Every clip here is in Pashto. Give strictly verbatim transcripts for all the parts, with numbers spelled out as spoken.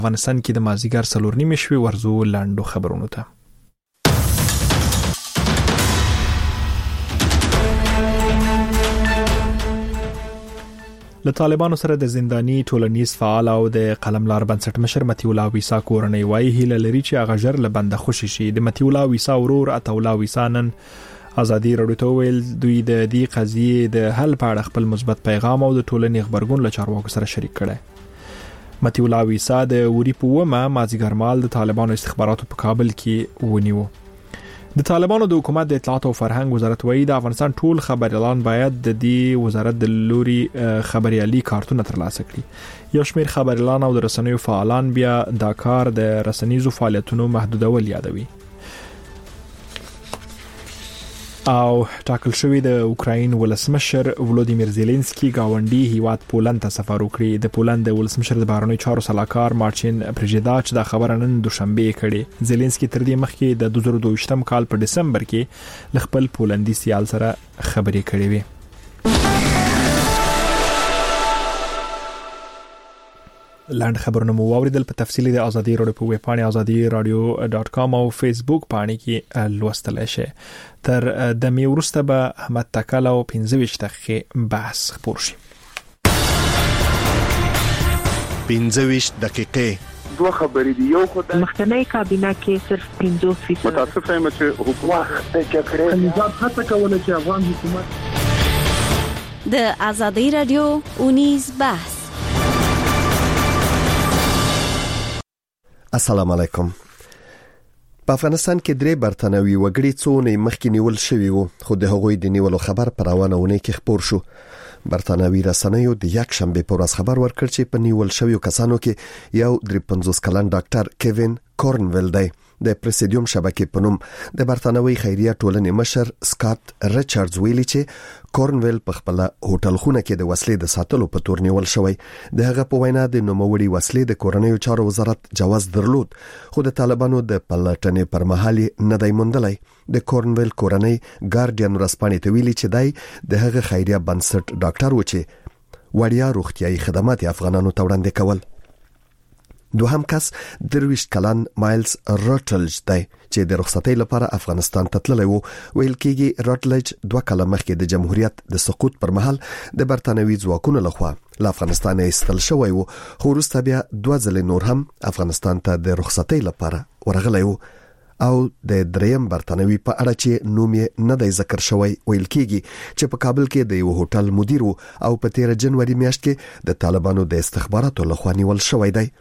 افغانستان کې د مازیګر څلور نیمې شوي ورزو لاندو خبرونو ته. له طالبانو سره د زنداني ټولنیز فعال او د قلملار بنسټ مشر متي الله ویسا کورنۍ وایي هیله لري چې هغه ژر له بنده خوشي شي. د متي الله ویسا ورور عطا الله ویسا نن ازادي راډیو ته ویل دوی د دې قضیې د حل په اړه خپل مثبت پیغام او د ټولنې خبرګون له چارواکو سره شریک کړي. متي الله ویسا د وری په ومه مازیګر مال د طالبانو استخباراتو په کابل کې ونیو. د طالبانو د حکومت د اطلاعات او فرهنګ وزارت وایي د افغانستان ټول خبريالان باید د دې وزارت د لوري خبريالي کارتونه ترلاسه کړي. یو شمېر خبريالان او د رسنیو فعالان بیا دا کار د رسنیزو فعالیتونو محدودول یادوي. او ټاکل شوی د اوکراین ولسمشر ولودیمیر زيلنسکي گاونډي هیواد پولند ته سفر وکړي. د پولند د ولسمشر د بهرنیو چارو سلاکار مارچین پریژیداچ د خبره نن دوشنبه کړي. زيلنسکي تر دې مخکې د دوه زره دوه کال په دسمبر کې ل خپل پولندي سیال سره خبرې کړې وي. لاند خبرونه مو واوریدل. په تفصیلی د ازادي راډیو په ویب پاڼه ازادي راډیو ډاٹ کام او فیسبوک باندې کې لوستل شي. تر د می ورسته به احمد تکل او پنځه ویشت دقیقې بحث خبر شي. پنځه ویشت دقیقې دوه خبرې دی. یو خو د مخکنی کابینه کې صرف پنځه فیصد متاسف یم چې حکومت د جګړې نظام هڅه کوله چې افغان حکومت د ازادي راډیو اونیز بحث. السلام علیکم. په افغانستان کې درې برتانوي وګړي څو نه مخکې نیول شوي وو، خو د هغوی د نیولو خبر پر روانه ونه کې خبر شو. برتانوي رسنیو د یک شنبه په ورځ خبر ورکړ چې په نیول شویو کسانو کې یو درې پنځوس کلن ډاکټر کیوین کورنویل دی. د پریسیډیوم شبکې په نوم د برتانوي خیریه ټولنې مشر سکاٹ ریچارډز ویلي چې کورنویل په خپل هوټل خونه کې د وسلې د ساتلو په تور نیول شوی. د هغه په وینا د نوموړي وسلې د کورنیو چارو وزارت جواز درلود، خو د طالبانو د پلټنې پر مهال نه دی موندلی. د کورنویل کورنۍ ګارډین ورځپاڼې ته ویلي چې دی د هغه خیریه بنسټ ډاکټر و چې وړیا روغتیايي خدمات افغانانو ته وړاندې کول. دوهم کس درویش کلن مایلز راټلج دی چې د رخصتۍ لپاره افغانستان ته تللی وو. ویل کېږي راټلج دوه کاله مخکې د جمهوریت د سقوط پر مهال د برتانوي ځواکونو لخوا له افغانستان ایستل شوی وو، خو وروسته بیا دوه ځلې نور هم افغانستان ته د رخصتۍ لپاره ورغلی وو. او د دریم برتانوي په اړه چې نوم یې نه دی ذکر شوی، ویل کېږي چې په کابل کې د یو هوټل مدیر وو او په تیر جنوري میاشت کې د طالبانو د استخباراتو لخوا نیول شوی دی.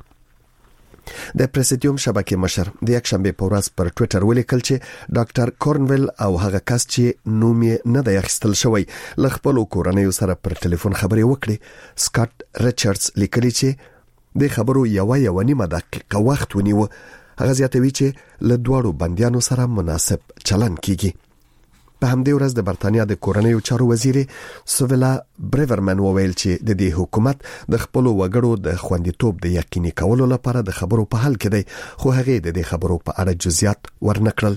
د پریسیډیوم شبکې مشر د یک شنبه په ورځ پر ټوئیټر ولیکل چې ډاکټر کورنویل او هغه کس چې نوم یې نه دی اخیستل شوی له خپل کورنیو سره پر ټلیفون خبرې وکړي. سکاٹ ریچارډز لیکلي چې د خبرو یو یو نیمه دقیقه وخت ونیو. هغه زیاتوي چې له دوړو بندیانو سره مناسب چلن کیږي. په همدې ورځ د برتانیا د کورنیو چارو وزیر سویلا بریورمن وویل چې د دې حکومت د خپل وګړو د خوندیتوب د یقیني کولو لپاره د خبرو په حل کې دی، خو هغه د دې خبرو په اړه جزئیات ورنکړل.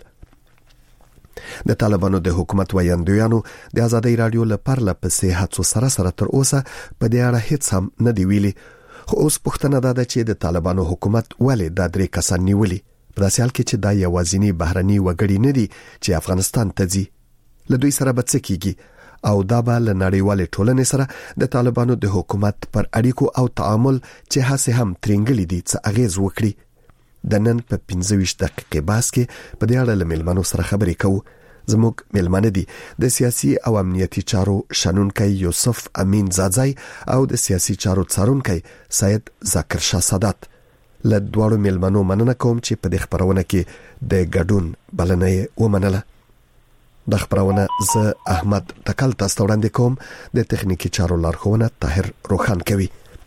د طالبانو د حکومت ویاندویانو د ازادي رادیو لپاره لپسې هڅو سره سره تر اوسه په دې اړه هیڅ هم نه دی ویلي. خو اوس پوښتنه ده چې د طالبانو حکومت ولې دا درې کسان نیولي، په داسې حال کې چې دا یوازینی بهرني وګړي نه دي چې افغانستان ته ځي. له دوی سره به څه کیږي او دا به له نړیوالې ټولنې سره د طالبانو د حکومت پر اړیکو او تعامل چې هڅه هم ترنګلې دي څه اغیز وکړي. د نن په پنځه ویشت دقیقې بحث کې په دې اړه له میلمنو سره خبرې کوو. زموږ میلمانه دي د سیاسي او امنیتي چارو شنونکی یوسف امین زاځای او د سیاسي چارو څارونکی سید ذکر شاه سادات. له دواړو میلمنو مننه کوم چې په دې خبرونه کې د ګډون بلنه یې ومنله. د خبرونه ز احمد تکل تاسو وړاندې کوم، د تخنیکی چارو لارښوونه طاهر روخان کوي.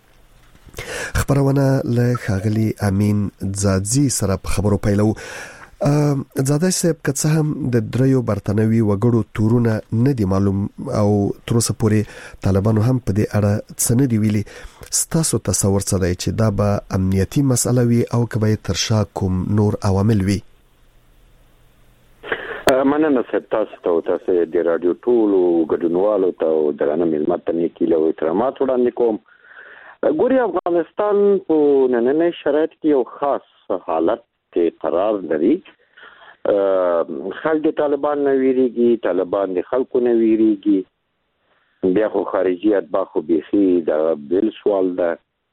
خبرونه له خاغلی امین زادزی سره خبرو پیلو. زاده صاحب که څه هم د دریو برتانوي وګړو تورونه نه دي معلوم او تر اوسه پورې طالبانو هم په دې اړه څه نه دی ویلي، ستاسو تصور څه دی چې دا به امنیتي مسله وي او که به تر شا کوم نور عوامل وي؟ مننه صاحب، تاسو ته تاسو د رادیو ټولو ګډونوالو ته او درنه ملت ته نیکی له احترامات وړاندې کوم. ګوري افغانستان په نننۍ شرایط کې یو خاص حالت کې قرار لري. خلک د طالبان نه ویریږي، طالبان د خلکو نه ویریږي، بیا خو خارجي اتباع خو بیخي د بل سوال ده.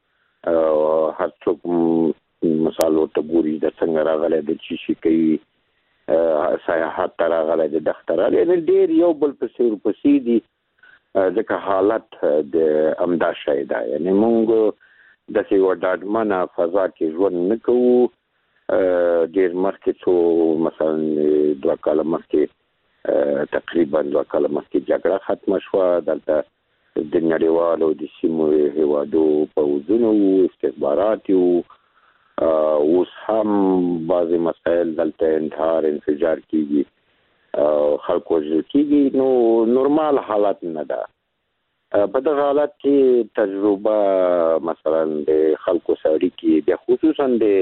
هر څوک مثال ورته ګوري د څنګه راغلی د چی شي کوي، سیاحت ته راغلی د دښته راغلی، یعنې ډېر یو بل پسې ورپسې دي. ځکه حالت د همدا شی ده، یعنې موږ داسې یوه ډاډمنه فضا کې ژوند نه کوو. ډېر مخکې څو مثلا دوه کاله مخکې تقریبا دوه کاله مخکې جګړه ختمه شوه. دلته د نړیوالو د سیمو هیوادو پوځونه وو، استخبارات وو. اوس هم بعضې مسایل دلته انتحار انفجار کېږي، خلکو وژل کېږي. نو نورمال حالت نه ده. په دغه حالت کې تجربه مثلا د خلکو سره اړیکې، بیا خصوصا د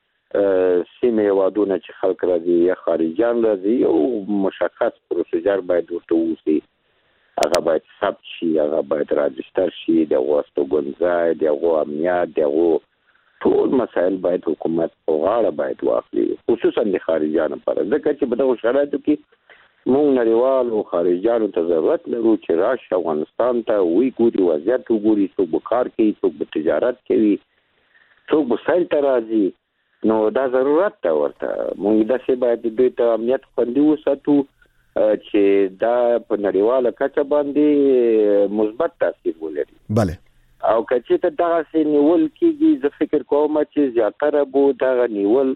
سیمې هیوادونه چې خلک راځي یا خارجیان راځي، یو مشخص پروسیجر باید ورته ووسي. هغه باید ثبت شي، هغه باید راجستر شي، د هغو استوګنځای، د هغو امنیت، د هغو ټول مسایل باید حکومت په غاړه باید واخلي، خصوصا د خارجیانو لپاره. ځکه چې په دغو شرایطو کې موږ نړیوالو خارجیانو ته ضرورت لرو چې راشي افغانستان ته، وی ګوري، وضعیت وګوري، څوک به کار کوي، څوک به تجارت کوي، څوک به سیل ته راځي. نو دا ضرورت ده ورته. موږ داسې باید دوی ته امنیت خوندي وساتو چې دا په نړیواله کچه باندې مثبت تاثیر ولري. بله. او که چېرته دغسې نیول کېږي، زه فکر کوم چې زیاتره به دغه نیول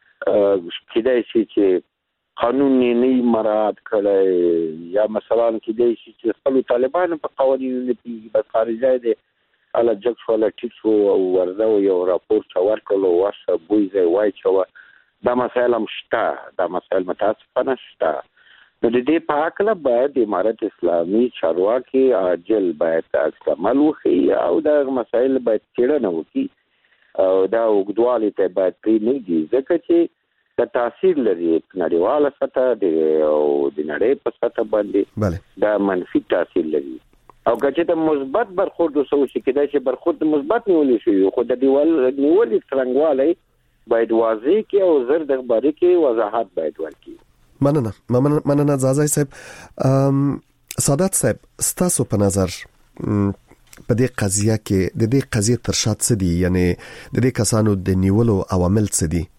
کېدای شي چې قانون نه مراعات کړی، یا مثلا کېدای شي چې خپلو طالبانو په قوانینو نه پوهېږي، بس خارجی دی هله جګ شو، هله ټیټ شو او ورځه و یو راپور چا ورکړلو، ورشه بوی ځای واچوه. دا مسایل هم شته، دا مسایل متاسفانه شته. نو د دې په هکله باید د امارت اسلامي چارواکي عاجل باید عکس عمل وښیي او دغه مسایل باید څېړنه وکړي او دا اوږدوالي ته باید پرېنږدي، ځکه چې د تاثیر لري په نړیواله سطح او د نړۍ په سطح باندې دا منفي تاثیر لري. او که چېرته مثبت برخورد وسو چې کېدای شي برخورد مثبت نیولی شي، خو د دې نیولې څرنګوالی باید واضح کړي او زر د خبرې کې وضاحت باید ورکړي. مننه مننه زازای صاحب. سادات صاحب، ستاسو په نظر په دې قضیه کې د دې قضیې تر شا څه دي؟ یعنی د دې کسانو د نیولو عوامل څه دي؟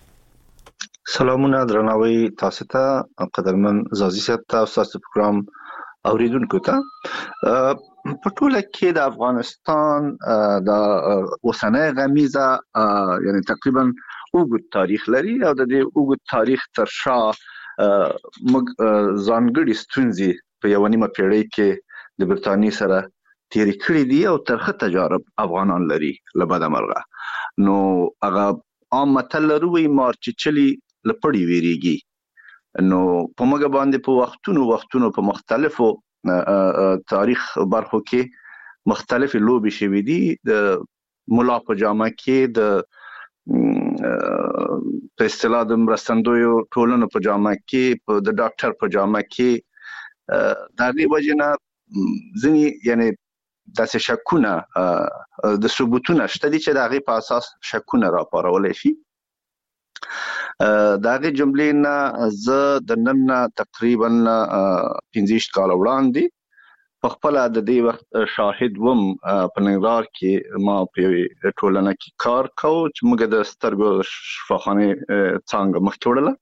سلامونه درناوی تاسو ته، قدرمن زازي صاحب ته، تاسو پروګرام اوریدونکو ته. په ټوله کې د افغانستان د اوسنۍ غمیزه یعنی تقریبا اوږد تاریخ لري او د دې اوږد تاریخ تر شا موږ ځانګړي ستونزې په یوه نیمه پیړۍ کې د برتانیې سره تیرې کړې دي او ترخه تجارب افغانان لري له بده مرغه. نو هغه عام متل لرو وایي مار چې چلي له پړي ویریږي. نو په موږ باندې په وختونو وختونو په مختلفو تاریخ برخو کې مختلفې لوبې شوې دي. د ملا په جامه کې، د په اصطلاح د مرستندویو ټولنو په جامه کې، د ډاکټر په جامه کې، د هغې وجې نه ځینې یعنې داسې شکونه د ثبوتونه شته دي چې د هغې په اساس شکونه راپارولی شي. د هغې جملې نه زه د نن نه تقریبا پنځه ویشت کاله وړاندې په خپله د دې وخت شاهد وم. په ننګرهار کې ما په یوې ټولنه کې کار کوو چې موږ د سترګو شفاخانې څانګه مخکې وړله.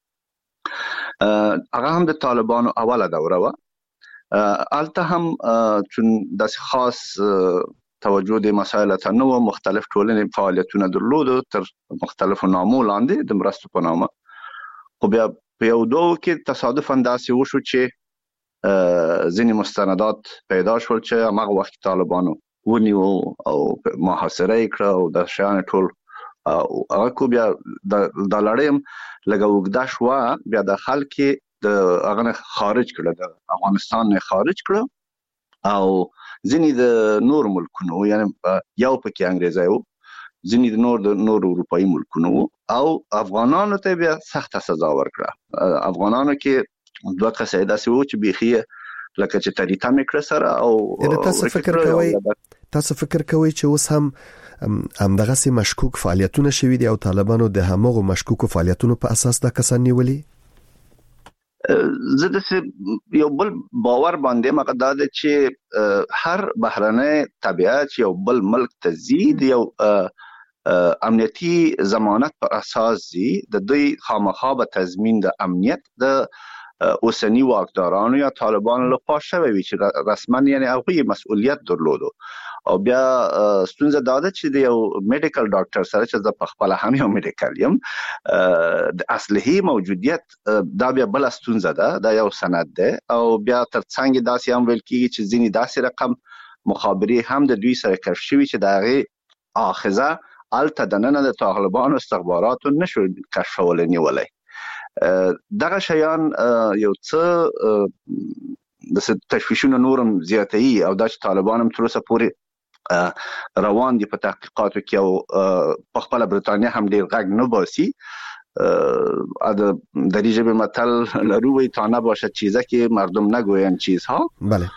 هغه هم د طالبانو اوله دوره وه. هلته هم چون داسې خاص توجه د مسایلو ته نه وه، مختلف ټولنې فعالیتونه درلودو تر مختلفو نامو لاندې د مرستو په نامه. خو بیا په یو دوو کې تصادفاً داسې وشو چې ځینې مستندات پیدا شول چې هماغه وخت طالبانو ونیو او محاصره یې کړه او د شیان ټول هغه کو بیا دا لړۍ هم لږه اوږده شوه. بیا د خلک د هغه نه خارج کړه، د افغانستان نه خارج کړه او ځینې د نور ملکونو، یعنی یو پکې انګریزی و، ځینې د نور د نور اروپایي ملکونو و او افغانانو ته بیا سخته سزا ورکړه. افغانانو کې دوه کسه داسې و چې بیخي لکه چې تریتا میکر سره او تاسو فکر کوئ تاسو فکر کوئ چې اوس هم هم دغه سي مشکوک فعالیتونه شوي دي او طالبانو د همغه مشکوک فعالیتونو په اساس د کسان نیولي؟ زه د یو بل باور باندې مقدار چې هر بهرنۍ طبيعت یو بل ملک تزيد یو امنیتي ضمانت پر اساس دي د دوی خامخا به تضمین د امنیت د اوسنی واکدارانو یا طالبانو لپاره شوی وي چې رسما یعنی هغه مسؤلیت درلودو او بیا ستونزه دا ده چې د یو میډیکل ډاکټر سره چې د خپل هم یو میډیکل یم د اصلي موجودیت دا بیا بل ستونزه ده دا یو سند ده او بیا ترڅنګ داسې هم ویل کیږي چې ځینې داسې رقم مخابري هم د دوی سره کشف شوی چې دغه اخذه الته د نن د طالبانو استخباراتو نشو کشفول نیولای دغه شیان یو څه د تشویشونو نورم زیاتې او د طالبانو تر اوسه پورې روان دي په تحقیقاتو کې او په خپل برتانیا هم ډیر غږ نه باسي ا د دریجه به متل لروي تا نه باشه چیزه که مردم نگوین چیزها بله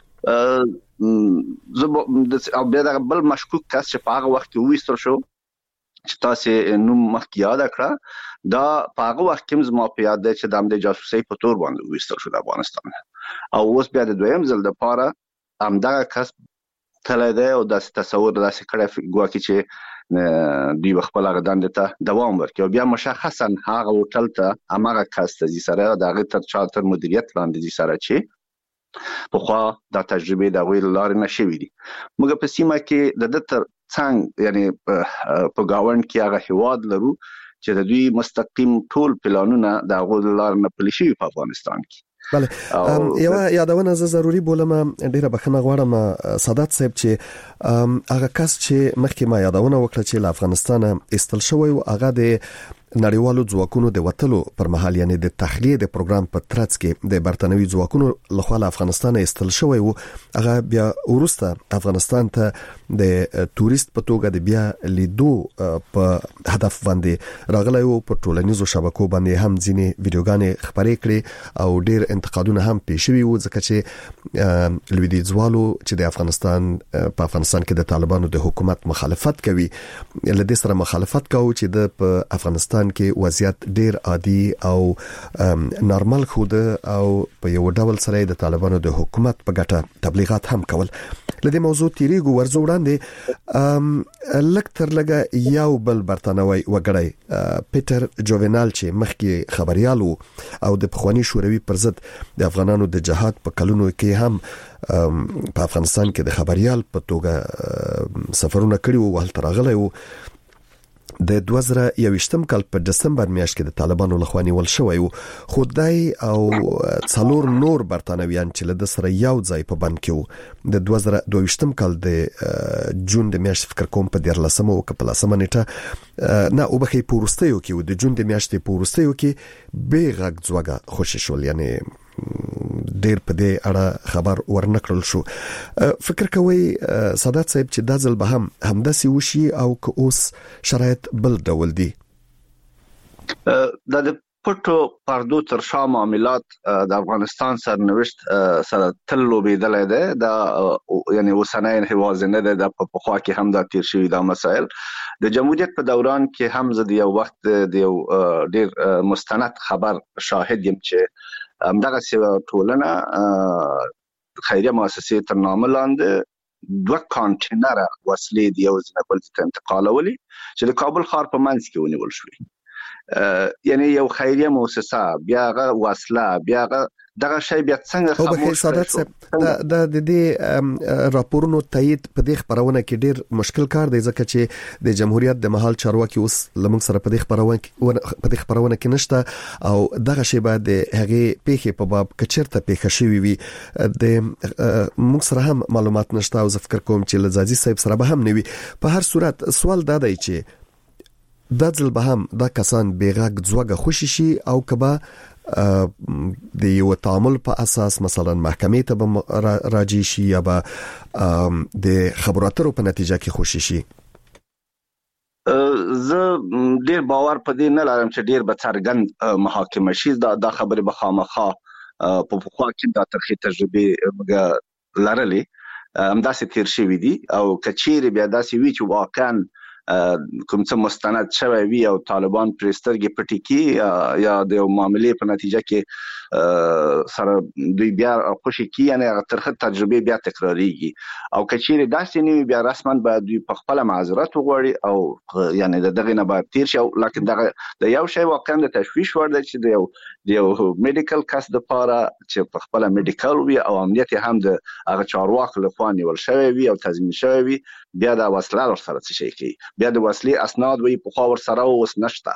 زه بیا بل مشکوک کس چې په هغه وخت وېستل شو چې تاسو نو مخکې یاد کړه دا په هغه وخت کې زما په یاد ده چې د جاسوسي په تور باندې وېستل شو د افغانستان او اوس بیا د دویم ځل د پاره همدغه کس تللی دی او داسې تصور داسې کړی ګواکې چې دوی خپل هغه دندې ته دوام ورکړي او بیا مشخصا هغه هوټل ته هماغه کس ته ځي سره د هغې تر چا تر مدیریت لاندې ځي سره چې پخوا دا تجربې د هغوی له لارې نه شوي دي موږ په سیمه کې د ده تر څنګ یعنی په ګاونډ کې هغه هیواد لرو چې د دوی مستقیم ټول پلانونه د هغوی له لارې نه پلي شوي په افغانستان کې بله یو یادونه زه ضروری بولم ډیره بخښنه غواړم سادات صاحب چې هغه کس چې مخکې ما یادونه وکړه چې له افغانستان استل شوی او هغه د نړیوالو ځواکونو د وټلو پر مهال یعنی د تخلیه د پروګرام په ترڅ کې د برتانوي ځواکونو لخوا له افغانستان استل شوی او هغه بیا ورسته افغانستان ته د تورست په توګه د بیا لیدو په هدف باندې راغلی او په ټولنیزو شبکو باندې هم ځینې ویډیوګانې خبرې کړې او ډیر انتقادونه هم پیښ شوي وو ځکه چې لویدیځوالو چې د افغانستان په افغانستان کې د طالبانو د حکومت مخالفت کوي لدې سره مخالفت کوي چې د په افغانستان کې وضعیت ډیر عادي او نارمل خود او په یو ډول سره د طالبانو د حکومت په ګټه تبلیغات هم کول لدې موضوع تیریګو ورزو وړاندې لکتر لګه یو بل برتانوي وګړی پیټر جوونال چې مخکې خبريالو او د پخوانی شوروي پر ضد د افغانانو د جهاد په کلونو کې هم په افغانستان کې د خبريال په توګه سفرونه کړي او هلته راغلی وو د دوه زره یوویشتم کال په دسمبر میاشت کې د طالبانو لخوا نیول شوی و خدای او څلور نور برتانویان چې له سره یو ځای په بند کې و د دوه زره دوه کال د جون د میاشت فکر کوم په دیارلسمه او په لسمه نیټه نه او بخې پورستیو کې د جون د میاشتې پورستیو کې بیغږ ځوګه خوشی شول یعنی ډیر په دې اړه خبر ورنکړل شو فکر کوي سادات صاحب چې د ځل به هم همداسي وشي او که اوس شرایط بل ډول دي د پټو پردو تر شا معاملات د افغانستان سرنوشت سره تل لوبېدلې ده دا یعنی اوسنۍ هواز نه ده د په خوا کې هم دا تیر شوی دا مسائل د جمهوریت په دوران کې هم زه د یو وخت د یو ډیر مستند خبر شاهد یم چې همدغه سیمه ټولنه خیریه مؤسسې تر نامه لاندې دوه کانټینر وسلې دی یو ځنه بل ته انتقالولې چې د کابل ښار په منځ کې ونیول شوې یعنی یو خیریه مؤسسه بیا غ وسله بیا غ دغه شی بیا څنګه خاموش شو. سادات صاحب د د دې راپورونو تایید په دې خبرونه کې ډیر مشکل کار دی ځکه چې د جمهوریت د محل چارواکي اوس لمن سره په دې خبرونه په دې خبرونه کې نشته او دغه شی بعد هغه پیخي په باب کچرته پیښه شوی وي د موږ سره هم معلومات نشته او فکر کوم چې لزازي صاحب سره به هم نوي په هر صورت سوال دا دی چې د ځل به هم دا کسان بیغږ ځوګه خوشي شي او کبا د یو تعامل په اساس مثلا محکمې ته به راځي شي یا به د خبرو اترو په نتیجه کې خوشي شي زه ډیر باور په دې نه لرم چې ډیر به څرګند محاکمه شي دا د خبرې به خامخا په پخوا کې د ترخی تجربه موږ لرلې همداسې تیر شوی دي او کچېره بیا داسې وی چې واقعا کوم څه مستند شوی وي او طالبان پرسترګې پټي کی یا د معاملې په نتیجه کې سره دوی بیا خوشي کی یعنی ترخه تجربه بیا تکراریږي او کچېره داسې نیوي بیا رسما باید دوی په خپل معذرت وغواړي او یعنی دغه نه باید تیر شي لکه دغه د یو شی واقعا د تشویش ور ده چې د یو د یو میډیکل کس د پاره چې په خپل میډیکل وي او امنیت هم د هغه چارواکو لخوا نیول شوی وي او تضمین شوی وي بیا د وسله ور سره څه شي کوي بیا د وسلې اسناد وي په خوا ور سره اوس نشته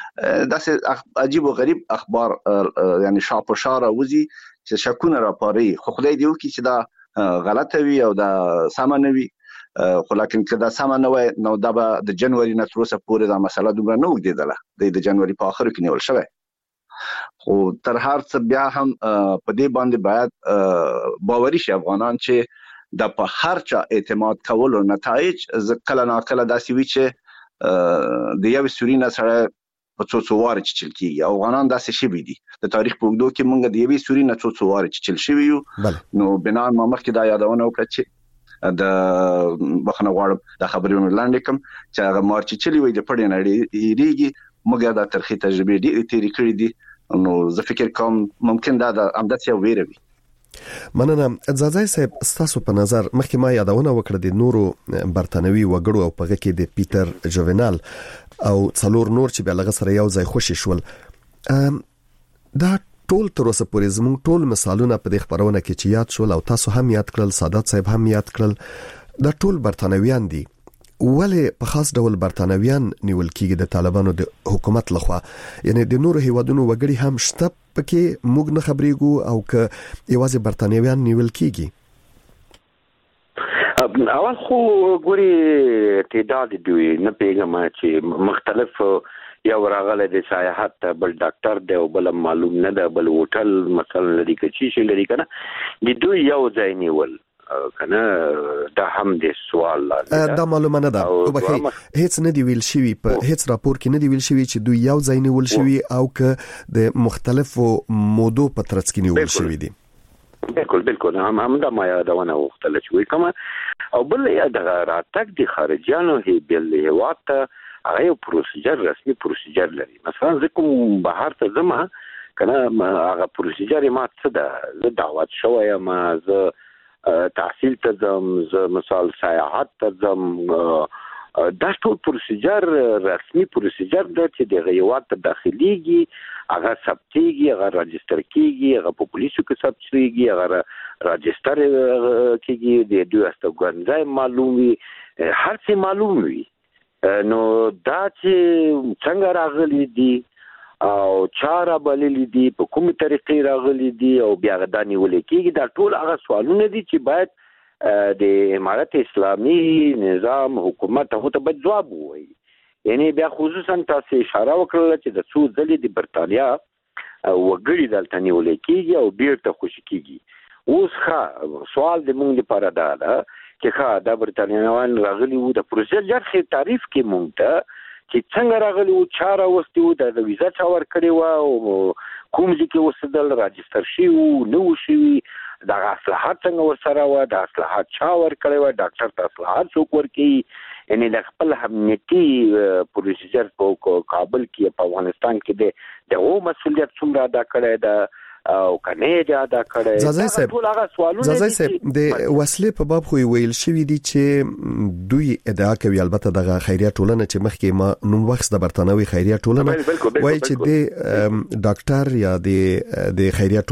داسې عجیب او غریب اخبار یعنی شاپ شاره وزي چې شکونه راپاري خو خدای دې وکړي چې دا غلطه وي او دا سم نه وي خو لکه کله دا سم نه وي نو دا به د جنوري نه تر اوسه پورې دا مسله دومره نه وګدیدله د جنوري په اخر کې نیول شوی خو تر هر څه بیا هم په دې باندې باید باوري شي افغانان چې د په هر چا اعتماد کولو نتایج کله نا کله داسې وي چې د یو سورینه سره په څو څو واره چې چل کیږي افغانان داسې شي دي د تاریخ په وګړو کې موږ د یو سورینه څو څو واره چې چل شي یو نو بنا ما مخکې دا یادونه وکړه چې د بخنه غواړم د خبرونو لاندې کوم چې هغه مارچ چلی وي د پړې نړۍ ریږي موږ دا ترخی تجربه دي تیری کړې دي نو زه فکر کوم ممکن دا د امدادي او ویره وي مننه ځاځي صاحب تاسو په نظر مخکې ما یادونه وکړه د نورو برتانوي وګړو او په کې د پیټر جوونال او څلور نور چې بلغه سره یو ځای خوشی شول دا ټول تر اوسه پورې زموږ ټول مثالونه په دې خبرونه کې چې یاد شول او تاسو هم یاد کړل سادات صاحب هم یاد کړل دا ټول برتانویان دي ولې په خاص ډول برتانویان نیول کېږي د طالبانو د حکومت لخوا یعنی د نورو هیوادونو وګړي هم شته پکې موږ نه خبرېګو او ک یوازې برتانویان نیول کېږي اول خو ګوري تعداد دوی نه پیغام چې مختلف یو راغله د سیاحت بل ډاکټر دی او بل معلوم نه ده بل هوټل مثلا لري کې شي لري کنه د دوی یو ځای نیول کنه دا هم د سوال لاره دا معلومه نه ده او به هیڅ نه دی ویل شوی په هیڅ راپور کې نه دی ویل شوی چې دوی یو ځای نیول شوی او ک د مختلفو مودو په ترڅ کې نیول شوی دي بالکل بالکل هم هم دا ما یادونه وختل شوی کما او بل دا راتګ د خارجيانو هی بل هوات هغه پروسیجر رسمي پروسیجر لري مثلا زکم بهر ته زما کنه هغه پروسیجر ما څه ده دعوت شوی ما ز تحصیل ته زم مثال سیاحت ته زم دا ټول پروسیجر رسمي پروسیجر د چې د غیوات داخليږي هغه ثبتيږي هغه راجستر کیږي هغه په پولیسو کې ثبت کیږي هغه راجستر کیږي د دوی استګنځای معلومي هر څه معلوم وي نو دا چې څنګه راغلي دي او چاره بللی دي په کومه طریقې راغلي دي او بیا غداني ولې کېږي دا ټول هغه سوالونه دي چې باید د امارت اسلامي نظام حکومت ته ته باید جواب وایي یعنی بیا خصوصا تاسو اشاره وکړه چې د څو ځلې د برتانیا وګړي دلته نیولې کېږي او بیرته خوشی کېږي اوس ښه سوال د مونږ لپاره دا ده چې ښه د برتانیایان راغلي وو د پروسیجر خې تعریف کې مونږ ته چې څنګه راغلی او چاره وستیو د ویزا چا ور کړی و او کوم ځکه وسدل راجستر شي او نو شي د اصلاحات څنګه ورسره و د اصلاحات چا ور کړی و ډاکټر ته اصلاحات څوک ورکي یعنی د خپل امنیتي پروسیجر په کابل کې په افغانستان کې د او مسولیت څومره ادا کړی دا او کنه ادا کړی زازای صاحب زازای صاحب د وسلې په باب خو ویل شوی دی چې دوی ادعا کوي البته د خیریه ټولنه چې مخکې ما نوم وخت د برتانوي خیریه ټولنه وایي چې د ډاکټر یا د د خیریه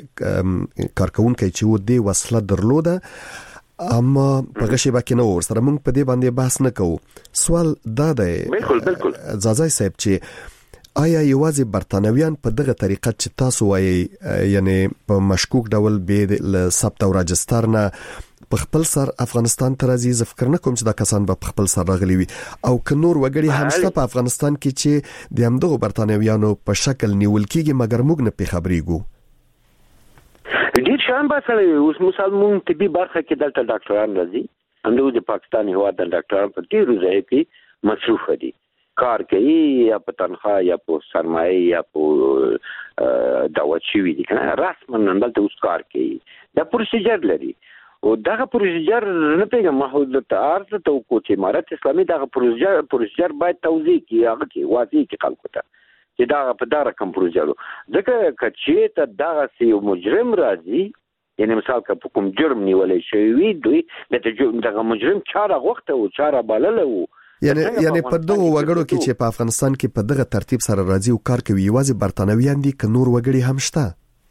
ټولنې کارکونکو چې و دی وسله درلوده اما په غشي باندې نو ور سره موږ په دې باندې بحث نه کوو سوال دا دی بالکل بالکل زازای صاحب چې آیا یوازې برتانویان په دغه طریقه چې تاسو وایي یعنی په مشکوک ډول به ل ثبت او راجستر نه په خپل سر افغانستان ته راځي فکر نه کوم چې دا کسان به خپل سر راغلي وي او ک نور وګړي هم شته په افغانستان کې چې د همدغه برتانویانو په شکل نیول کېږي مګر موږ نه په خبرېګو ډیر شان باسل اوس مسلمان طبي برخه کې دلته ډاکټران راځي همدغه د پاکستان هوا د ډاکټرانو په ډیرو ځای کې مصروف دي کار کوي یا په تنخواه یا په سرمایه یا په دعوت شوي دي کنه رسما دلته اوس کار کوي دا پروسیجر لري او دغه پروسیجر نه پیګه محدود تعارض ته کو چې امارت اسلامي دغه پروسیجر پروسیجر باید توضیح کړي هغه کې واضح کړي خلکو ته چې دا په دغه کوم پروسیجر ځکه چې ته دغه سی مجرم راځي یعنی مثال که په کوم جرم نیولې شوی دوی دغه مجرم چاره غوښته او چاره بلله وو یعنی یعنی په دغه وګړو کې چې په افغانستان کې په دغه ترتیب سره راځي او کار کوي یوازې برتانویان دي که نور وګړي هم شته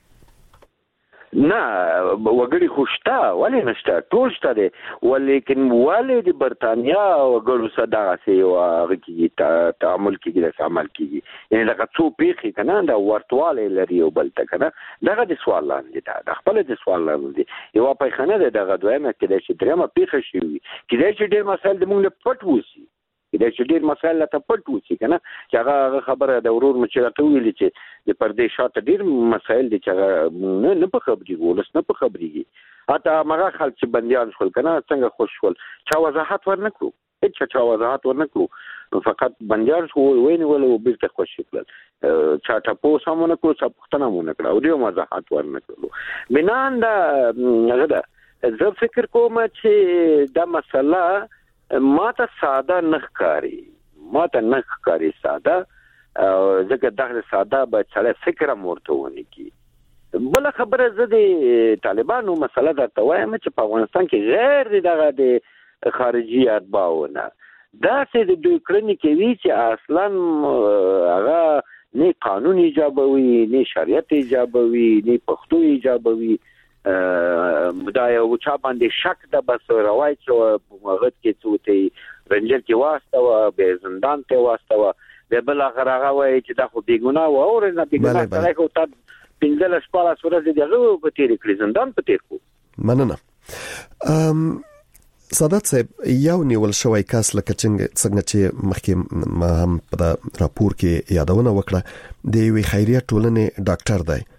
نه وګړي خوشته ولې نشته ټول شته دي ولیکن ولې د برتانیا وګړو صدا سي او هغه کې تعامل کیږي د عمل کیږي یعنی دا څو پیخي کنه دا ورتواله لري او بل ته کنه دغه د سوال لاندې دا د خپل د سوال لاندې یو په خانه ده دغه دویمه کې د شترمه پیخه شي کې د چې ډیر مسایل د موږ له پټ وسی کې د چې ډیر مسایل ته پټ وسی کنه چې هغه خبره د ورور مچراته ویل چې د پردې شاته ډیر مسایل دي چې نه په خبري ولس نه په خبريږي اته مغه خلک چې بنديان شول کنه څنګه خوش شول چا وضاحت ورنکړو هیڅ چا وضاحت ورنکړو فقط بنديان شو ویني ول او بیرته خوش شول چا ټاپو سمونه کو چا پختنه مونږ کړو او ډیر وضاحت ورنکړو بنان دا هغه زه فکر کوم چې دا مسله ما ته ساده نه ښکاري ما ته نه ښکاري ساده ځکه دغه ساده به څه فکر مورته ونی کی بل خبره زه د طالبانو مسله درته وایم چې په افغانستان کې غیر دغه د خارجي اتباعونه دا چې د دوی کړنې کوي چې اصلا هغه نه قانون ایجابوي نه شریعت ایجابوي نه پښتو ایجابوي دا یو چا باندې شک د بس روای چې هغه کې څوتي رنجر کې واسطه او به زندان ته واسطه او به بل هغه هغه وای چې دا خو بیګونه و او نه بیګونه سره کو ته پنځه شپږ سورې دغه په تیر کې زندان په تیر کو مننه ام سادات صاحب یو نیول شوی کس لکه څنګه چې مخکې ما هم په راپور کې یادونه وکړه د وی خیریه ټولنې ډاکټر دی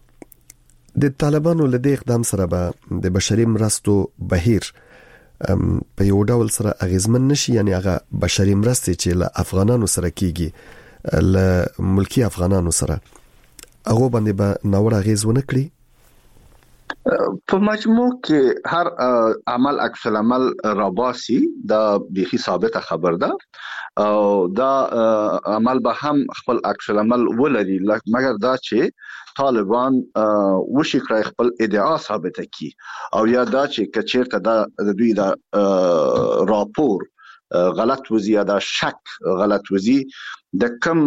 د طالبانو له دې اقدام سره به د بشري مرستو بهیر په یو ډول سره اغیزمن نشي یعنی هغه بشري مرستې چې له افغانانو سره کیږي له ملکی افغانانو سره هغه باندې به نور اغیز ونه کړی په مجموع کې هر عمل عکس العمل راباسي دا بيخي ثابته خبر ده او دا عمل به هم خپل عکس العمل ولري مګر دا چې طالبان وشي کړی خپل ادعا ثابته کی او یا دا چې کچیرته دا د دوی دا راپور غلط وزي یا دا شک غلط وزي د کم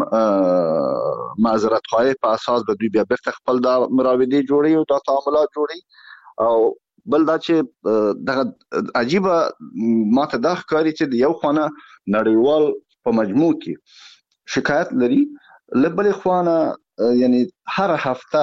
معذرت خواهی په اساس به دوی بیا بیرته خپل دا مراودې جوړي او دا تعاملات جوړي او بل دا چې دغه عجیب ماته دا ښکاري چې یو خانه نړیوال په مجموع کې شکایت لري لبل خوانه یعنی هر هفته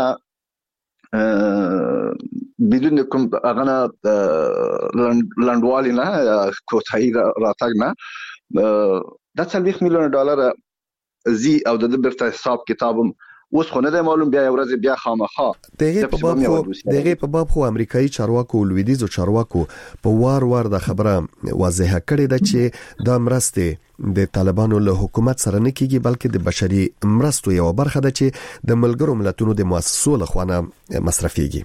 بدون کوم اغنا لندوالي نه کوتای راتګ نه د څلوېښت میلیون ډالر زی او د برته حساب کتابم اوس خو نه دی معلوم بیا ورځ بیا خامخا دغه په باب خو دغه په باب خو امریکایي چارواکو لویدیزو چارواکو په وار وار د خبره واضحه کړې ده چې د مرستې د طالبانو له حکومت سره نه کیږي بلکې د بشري مرستو یو برخه ده چې د ملګرو ملتونو د مؤسسو له خوا مصرفيږي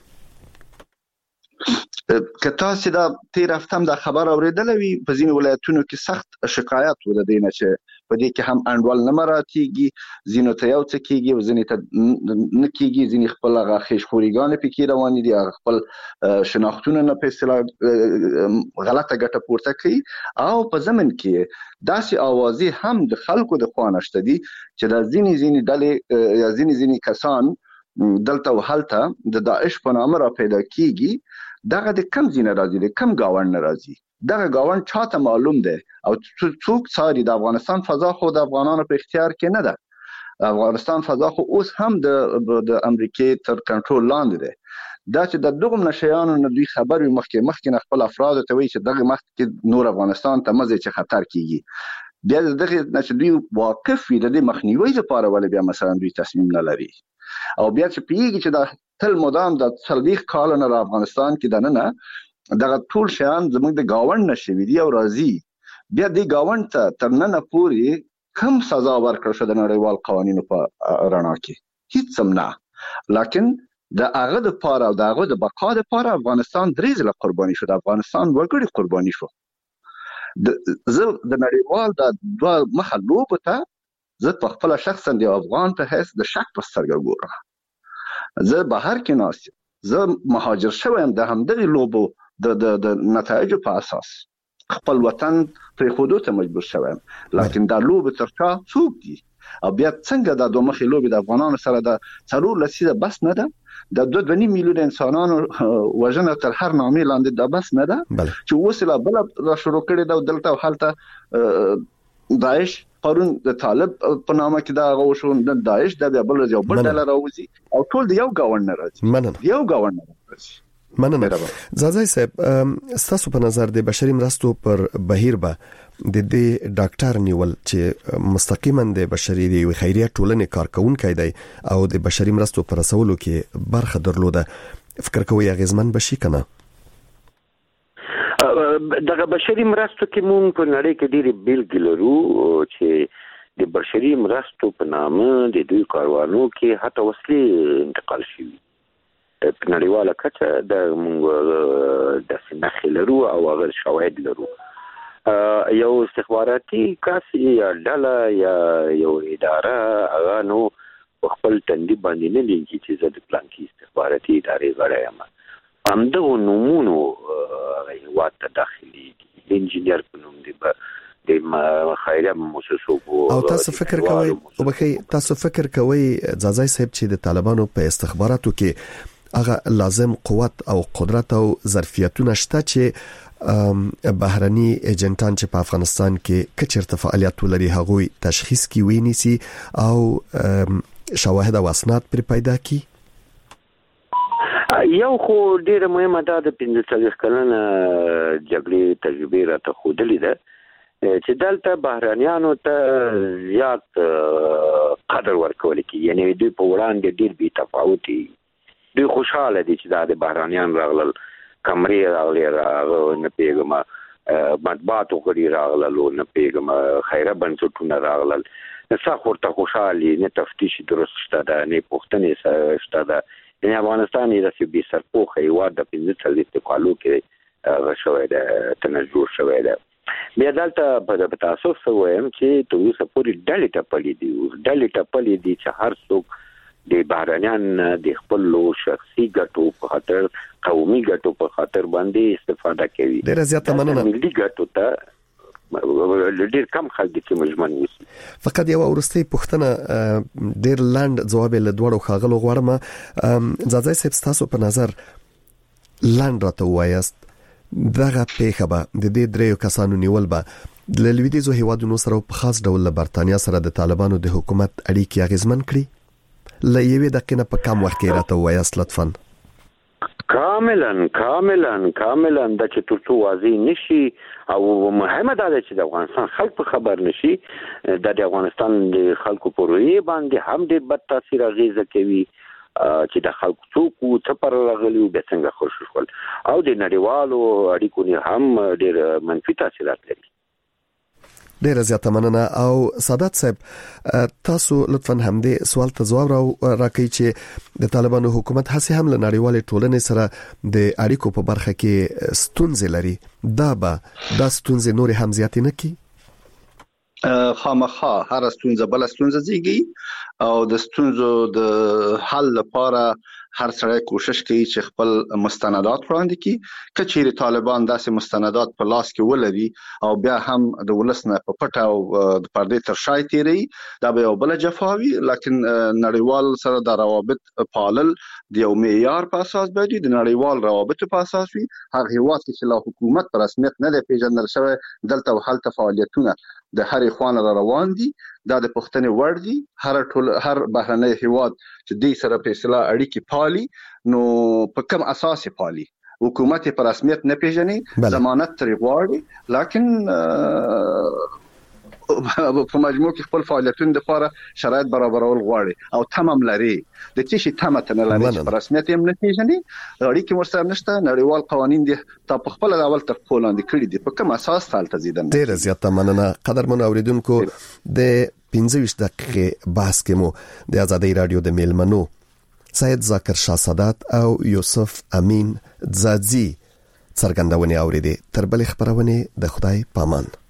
کته چې دا تیر هفته هم دا خبر اوریدل وی په ځینو ولایتونو کې سخت شکایت ولدینه چې په دې کې هم انډوال نه مراتيږي ځینو ته یو څه کیږي او ځینې ته نه کیږي ځینې خپل غاخیش خوريګان پکې روان دي خپل شناختونه نه په غلطه ګټه پورته کوي او په زمن کې داسې اوازې هم د خلکو د خوانشته دي چې د ځینې ځینې ډلې یا ځینې ځینې کسان دلته وهلته د داعش په نامه را پیدا کیږي دغه د کم زینه راځي د کم گاوند ناراضي دغه گاوند چاته معلوم ده او څوک څاري د افغانستان فضا خو د افغانانو په اختیار کې نه ده افغانستان فضا خو اوس هم د د امریکای تر کنټرول لاندې ده دا چې د دغه نشيانو نه دوی خبر مخکې مخکې خپل افراد ته وایي چې دغه مخکې نور افغانستان ته مزه چې خطر کیږي بیا دغه چې دوی واقف وي د مخنیوي لپاره ولې بیا مثلا دوی تصمیم نه لري او بیا چې پیږي چې د تل مدام د څلويخ کال نه افغانستان کې د نه دغه ټول شیان زموږ د گاوند نشوي دی او راضي بیا د گاوند ته تر نن پورې کم سزا ورکړل شو د نړیوال قوانینو په رڼا کې هیڅ هم نه. لکن د هغه د پاره او د هغه د بقا د پاره افغانستان درې ځله قرباني شو، د افغانستان وګړي قرباني شو. د زه د نړیوال د دوه مخه لوبه ته زه په خپل شخصا د افغان په حیث د شک په سترګه ګورم. زه بهر کې ناست زه مهاجر شوم د همدغه لوبو د د د نتایج په اساس خپل وطن پرې خودو ته مجبور شوم. لکن دا لوبه تر چا څوک دي او بیا څنګه د دوه مخې لوبې د افغانانو سره د څلور لسیزه بس نه ده، د دوه دوه نیم میلیون انسانانو وژنه تر هر نامې لاندې د بس نه ده چې وسله بل را شروع کړي دا دلته حالت داعش پرون د طالب په نامه کې دا غوښو د داعش د بل یو بل ډله راوځي او ټول د یو گاونډ راځي یو گاونډ راځي. مننه. زازای صاحب ستاسو په نظر د بشري مرستو پر بهیر به د دې ډاکټر نیول چې مستقیما د بشري دی خیریه ټولنې کارکونکي دی او د بشري مرستو پر رسولو کې برخه درلوده، فکر کوي اغیزمن بشي کنه؟ دغه بشري مرستو کې مونږ په نړۍ کې ډېری بیلګې لرو چې د بشري مرستو په نامه د دوی کاروانو کې حتی وسلې انتقال شوي په نړیواله کچه د مونږ د سنخې لرو او هغه شواهد لرو. یو استخباراتي کس یا ډله یا یو اداره هغه نو خپل تندي باندې نه لیکي چې زه د پلانکي استخباراتي ادارې غړی یم. همدغه نومونو هیواد ته داخلي انجینیر په نوم دی د خیریه مؤسسو او تاسو فکر کوئ او بخي تاسو فکر کوئ ځاځای صاحب چې د طالبانو په استخباراتو کې هغه لازم قوت او قدرت او ظرفیتونه شته چې بهرني ایجنټان چې په افغانستان کې کچرته فعالیت ولري هغوی تشخیص کی ویني او شواهد او اسناد پر پیدا کی؟ یو خو ډیره مهمه ده د پنځه څلوېښت کلنه جګړې تجربه راته ښودلې ده چې دلته بهرنیانو ته زیات قدر ورکول کېږي، یعنې دوی په وړاندې ډېر بې تفاوتي، دوی خوشحاله دي چې دا د بهرنیان راغلل، کمرې راغلې نه پوهېږم مطبوعاتو غړي راغلل نه پوهېږم خیره بنسټونه راغلل، سخت ورته خوشحالي، نه تفتیش درست شته ده نه پوښتنې شته ده. یعنې افغانستان یې داسې بې سرپوښه هېواد د پنځه څلوېښتو کالو کې هغه شوی ده تنه جوړ شوی ده. بیا دلته په تاسف څه وایم چې تر اوسه پورې ډلې ټپلې دي ډلې ټپلې دي چې هر څوک د بهرنیان د خپلو شخصي ګټو په خاطر قومي ګټو په خاطر باندې استفاده کوي. ډېره زیاته مننه. ملي ګټو ته ډېر کم خلک دي چې مجمن وي. فقط یو ورستۍ پوښتنه ډېر لاند جواب له دوړو خاغلو غواړم. ځاځای صاحب تاسو په نظر لاند راته وایست دغه پیښه به د دې دریو کسانو نیول به د لویدیزو هیوادونو سره په خاص ډول له برتانیا سره د طالبانو د حکومت اړیکې اغیزمن کړي؟ له یوې دقیقه په کم وخت کې راته وایست لطفاً. کاملا کاملا کاملا د چې تاسو واضح نشي او مهمه ده چې د افغانستان خلک په خبر نشي د افغانستان د خلکو په روی باندې هم ډېر بد تاثیر اغیزه کوي چې د خلکو څوک څه پر راغلي به څنګه خوشو شول او د نړیوالو اړیکو نه هم ډېر منفي تاثیرات لري. ډېر زیاته مننه. او سادات صاحب تاسو لطفاً همدې سوال ته جواب راکړئ چې د طالبانو حکومت هڅه هم له نړیوالې ټولنې سره د اړیکو په برخه کې ستونزې لري، دا به دا ستونزې نور هم زیاتې نه کړي؟ خامخا هر ستونزه بل ستونزه زیږي او د ستونزو د حل لپاره هر سړی کوشش کوي چې خپل مستندات وړاندې کړي. کچېرې طالبان داسې مستندات په لاس کې ولري او بیا هم د ولسنه په پټه او د پردې تر شای تیری دا به یو بل جفاوي، لکن نړیوال سره د روابط پالل د یو معیار په اساس باندې د نړیوال روابط په اساس وي. هغه هیواد چې لا حکومت پر رسمیت نه دی پیژندل شوی دلته هل فعالیتونه د هر خوان را روان دي، دا د پښتنې وړ دي. هر ټول هر بهرنۍ هیواد چې دې سره په اصطلاح اړیکې پالي نو په کوم اساس پالي؟ حکومت پر رسمیت نه پیژني، ضمانت ترې غواړي، لکن په مجموع کې خپل فعالیتونو لپاره شرایط برابرول غواړي او تمام لري د چې شي تمه نه لري چې په رسمیت یې نه پیژني اړیکې ورسره نشته نړیوال قوانین دي تا په خپل اول تر پولاند کړی دي په کوم اساس حالت زیدن ډیر زیاته مننه قدرمن اوریدونکو د پنځه دقیقې بحث کې مو د ازادي رادیو د میلمنو سید ذاکر شاه سادات او یوسف امین زادزی څرګندونه اوریدي تر بل خبرونه د خدای پامان.